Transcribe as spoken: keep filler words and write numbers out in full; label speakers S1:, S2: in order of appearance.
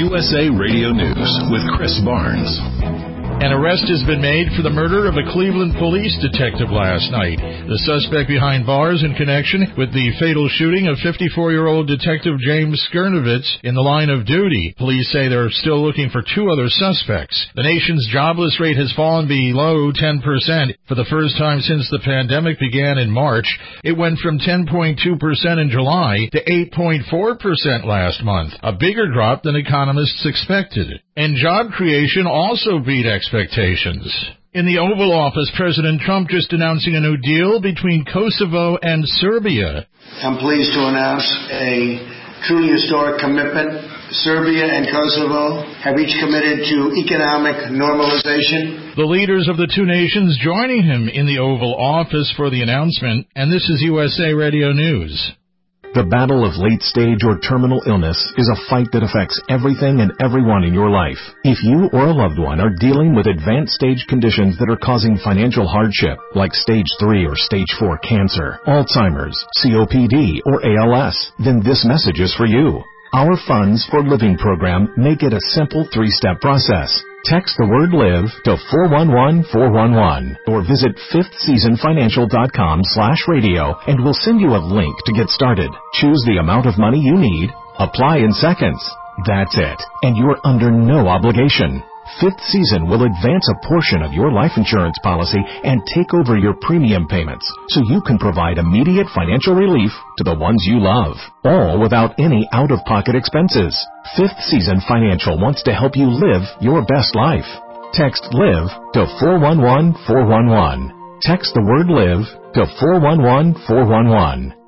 S1: U S A Radio News with Chris Barnes. An arrest has been made for the murder of a Cleveland police detective last night. The suspect behind bars in connection with the fatal shooting of fifty-four-year-old Detective James Skirnovitz in the line of duty. Police say they're still looking for two other suspects. The nation's jobless rate has fallen below ten percent for the first time since the pandemic began in March. It went from ten point two percent in July to eight point four percent last month, a bigger drop than economists expected. And job creation also beat expectations. In the Oval Office, President Trump just announcing a new deal between Kosovo and Serbia.
S2: I'm pleased to announce a truly historic commitment. Serbia and Kosovo have each committed to economic normalization.
S1: The leaders of the two nations joining him in the Oval Office for the announcement, and this is U S A Radio News.
S3: The battle of late-stage or terminal illness is a fight that affects everything and everyone in your life. If you or a loved one are dealing with advanced stage conditions that are causing financial hardship, like stage three or stage four cancer, Alzheimer's, C O P D, or A L S, then this message is for you. Our Funds for Living program make it a simple three-step process. Text the word LIVE to four one one four one one or visit fifth season financial dot com slash radio and we'll send you a link to get started. Choose the amount of money you need, apply in seconds. That's it, and you're under no obligation. Fifth Season will advance a portion of your life insurance policy and take over your premium payments so you can provide immediate financial relief to the ones you love, all without any out-of-pocket expenses. Fifth Season Financial wants to help you live your best life. Text LIVE to four one one four one one. Text the word LIVE to four one one four one one.